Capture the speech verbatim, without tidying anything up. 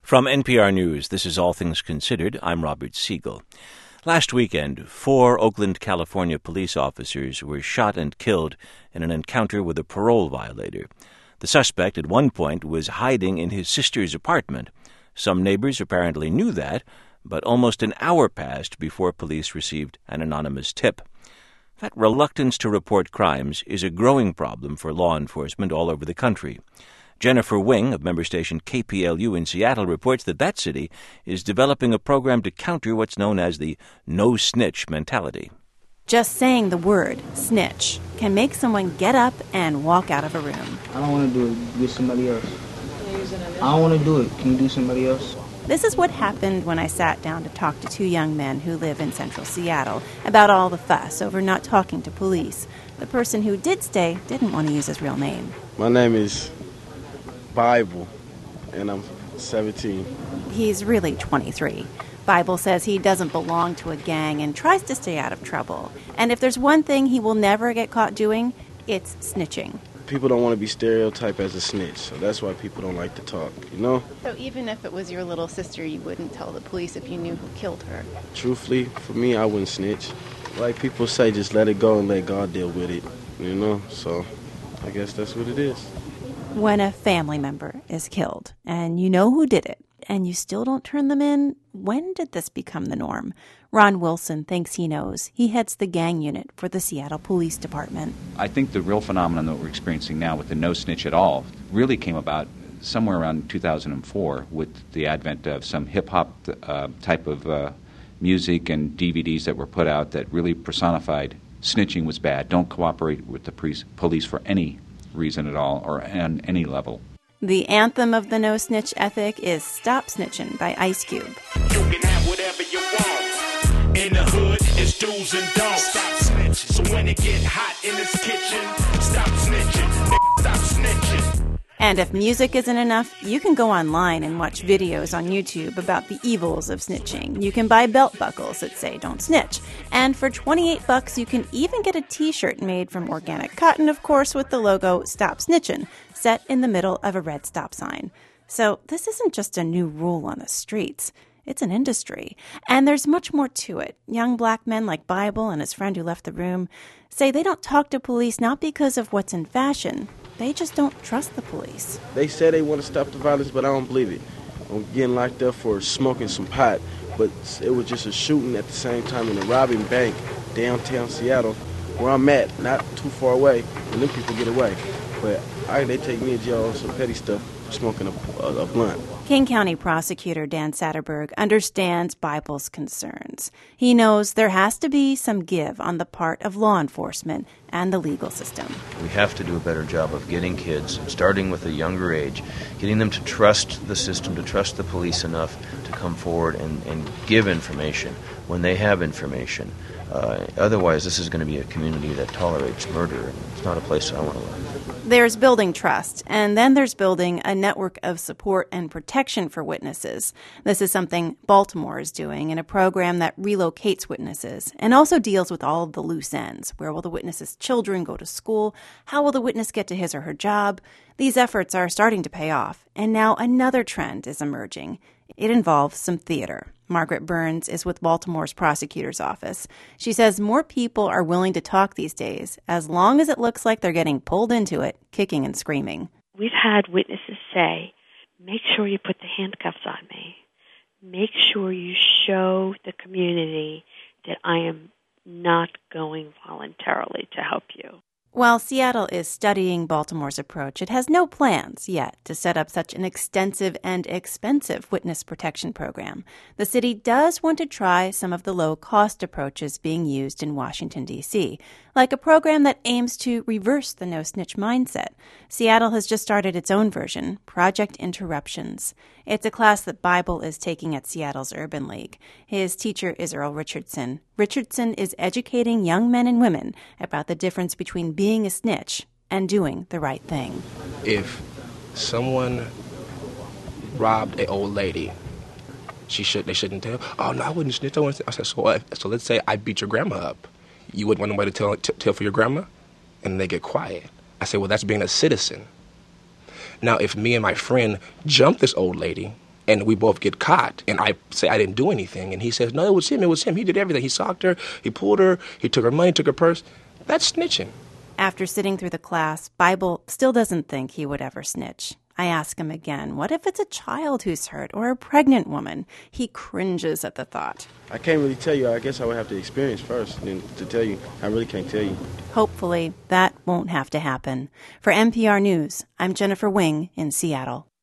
From N P R News, this is All Things Considered. I'm Robert Siegel. Last weekend, four Oakland, California police officers were shot and killed in an encounter with a parole violator. The suspect at one point was hiding in his sister's apartment. Some neighbors apparently knew that, but almost an hour passed before police received an anonymous tip. That reluctance to report crimes is a growing problem for law enforcement all over the country. Jennifer Wing of member station K P L U in Seattle reports that that city is developing a program to counter what's known as the no-snitch mentality. Just saying the word, snitch, can make someone get up and walk out of a room. I don't want to do it with somebody else. I don't want to do it. Can you do somebody else? This is what happened when I sat down to talk to two young men who live in central Seattle about all the fuss over not talking to police. The person who did stay didn't want to use his real name. My name is Bible, and I'm seventeen. He's really twenty-three. Bible says he doesn't belong to a gang and tries to stay out of trouble. And if there's one thing he will never get caught doing, it's snitching. People don't want to be stereotyped as a snitch, so that's why people don't like to talk, you know? So even if it was your little sister, you wouldn't tell the police if you knew who killed her? Truthfully, for me, I wouldn't snitch. Like people say, just let it go and let God deal with it, you know? So I guess that's what it is. When a family member is killed and you know who did it and you still don't turn them in, when did this become the norm? Ron Wilson thinks he knows. He heads the gang unit for the Seattle Police Department. I think the real phenomenon that we're experiencing now with the no snitch at all really came about somewhere around two thousand four with the advent of some hip-hop uh, type of uh, music and D V Ds that were put out that really personified snitching was bad. Don't cooperate with the pre- police for any reason at all or on any level. The anthem of the no-snitch ethic is Stop Snitching by Ice Cube. You can have whatever you want. In the hood, it's do's and don'ts. Stop snitching. So when it get hot in this kitchen, stop snitching. Stop snitching. And if music isn't enough, you can go online and watch videos on YouTube about the evils of snitching. You can buy belt buckles that say don't snitch. And for twenty-eight bucks, you can even get a t-shirt made from organic cotton, of course, with the logo Stop Snitchin', set in the middle of a red stop sign. So this isn't just a new rule on the streets. It's an industry. And there's much more to it. Young black men like Bible and his friend who left the room say they don't talk to police not because of what's in fashion. They just don't trust the police. They say they want to stop the violence, but I don't believe it. I'm getting locked up for smoking some pot, but it was just a shooting at the same time in a robbing bank downtown Seattle, where I'm at, not too far away, and them people get away. But I, they take me to jail on some petty stuff for smoking a, a, a blunt. King County Prosecutor Dan Satterberg understands Bible's concerns. He knows there has to be some give on the part of law enforcement and the legal system. We have to do a better job of getting kids, starting with a younger age, getting them to trust the system, to trust the police enough to come forward and, and give information when they have information. Uh, otherwise, this is going to be a community that tolerates murder, and it's not a place I want to live. There's building trust, and then there's building a network of support and protection for witnesses. This is something Baltimore is doing in a program that relocates witnesses and also deals with all of the loose ends. Where will the witness's children go to school? How will the witness get to his or her job? These efforts are starting to pay off, and now another trend is emerging. It involves some theater. Margaret Burns is with Baltimore's prosecutor's office. She says more people are willing to talk these days, as long as it looks like they're getting pulled into it, kicking and screaming. We've had witnesses say, make sure you put the handcuffs on me. Make sure you show the community that I am not going voluntarily to help you. While Seattle is studying Baltimore's approach, it has no plans yet to set up such an extensive and expensive witness protection program. The city does want to try some of the low-cost approaches being used in Washington, D C, like a program that aims to reverse the no-snitch mindset. Seattle has just started its own version, Project Interruptions. It's a class that Bible is taking at Seattle's Urban League. His teacher is Earl Richardson. Richardson is educating young men and women about the difference between being a snitch and doing the right thing. If someone robbed an old lady, she should they shouldn't tell, oh, no, I wouldn't snitch. I, wouldn't snitch. I said, so what? So let's say I beat your grandma up. You wouldn't want nobody to tell, t- tell for your grandma? And they get quiet. I say, well, that's being a citizen. Now, if me and my friend jumped this old lady and we both get caught, and I say I didn't do anything, and he says, no, it was him, it was him. He did everything. He socked her, he pulled her, he took her money, took her purse. That's snitching. After sitting through the class, Bible still doesn't think he would ever snitch. I ask him again, what if it's a child who's hurt or a pregnant woman? He cringes at the thought. I can't really tell you. I guess I would have to experience first and to tell you. I really can't tell you. Hopefully, that won't have to happen. For N P R News, I'm Jennifer Wing in Seattle.